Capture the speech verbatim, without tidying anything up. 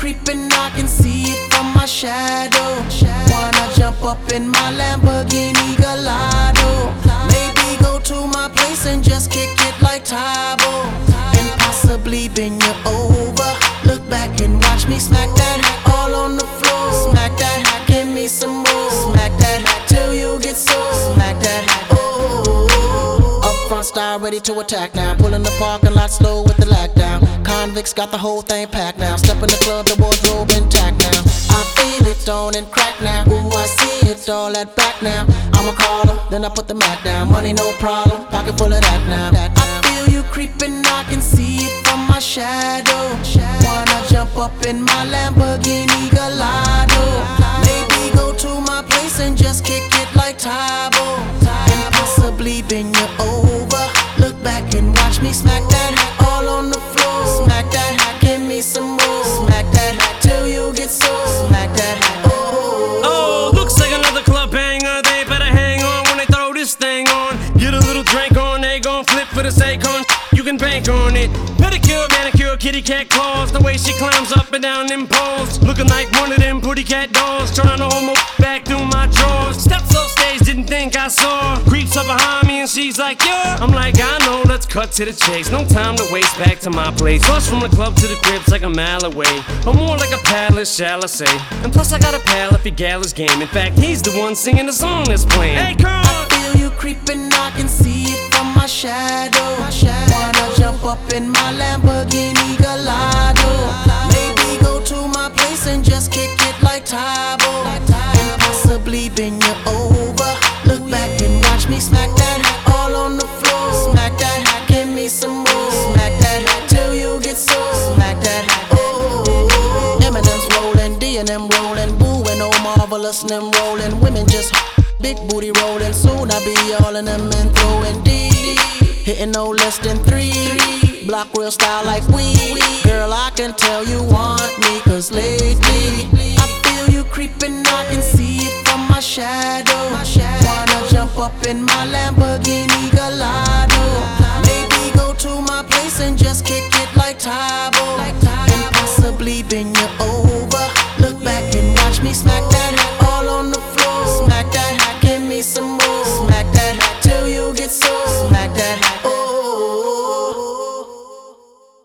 creeping, I can see it from my shadow. Wanna jump up in my Lamborghini Gallardo, maybe go to my place and just kick it like Tybo, and possibly bend you over. Look back and watch me smack that all on the floor. Smack that, give me some more. Smack that till you get sore. Smack that, oh. Up front style, ready to attack now. Pull in the parking lot slow with the lag down. Convicts got the whole thing packed now. Step in the club, the wardrobe intact now. I feel it on and crack now. Ooh, I see it all at back now. I'm a caller, then I put the mat down. Money no problem, pocket full of that now. I feel you creeping, I can see it from my shadow. Wanna jump up in my Lamborghini Gallardo, maybe go to my place and just kick it like Tybo, and possibly bend you over. Look back and watch me smack that all on the floor. Smack that, give me some more. Smack that till you get sore. Smack that, oh. Oh, looks like another club banger. They better hang on when they throw this thing on. Get a little drink on, they gon' flip for the sake on. You can bank on it. Pedicure, manicure, kitty cat claws. The way she climbs up and down them poles, looking like one of them pretty cat dolls. Trying to hold my back through my drawers. Steps off stage, didn't think I saw. Creeps up behind me and she's like, yeah. I'm like, I know, let's cut to the chase. No time to waste, back to my place. Plus from the club to the crib's like a mile away, or more like a palace, shall I say. And plus I got a pal if your gal is game. In fact, he's the one singing the song that's playing. Hey, girl! I feel you creeping, I can see it from my shadow. Wanna jump up in my Lamborghini Gallardo, maybe go to my place and just kick it like Tybo, and possibly bend you over. Look back and watch me smack that all on the floor. Smack that, give me some more. Smack that till you get sore. Smack that, oh. Eminem's rolling, D and M rolling, Boo and Oh Marvelous and them rolling. Women just big booty rolling. Soon I be all in them and throwing D, hitting no less than three. Block real style like we. Girl, I can tell you want me, cause lately I feel you creeping, I can see it from my shadow. Wanna jump up in my Lamborghini Gallardo, maybe go to my place and just kick it like Tybo, and possibly bend you over.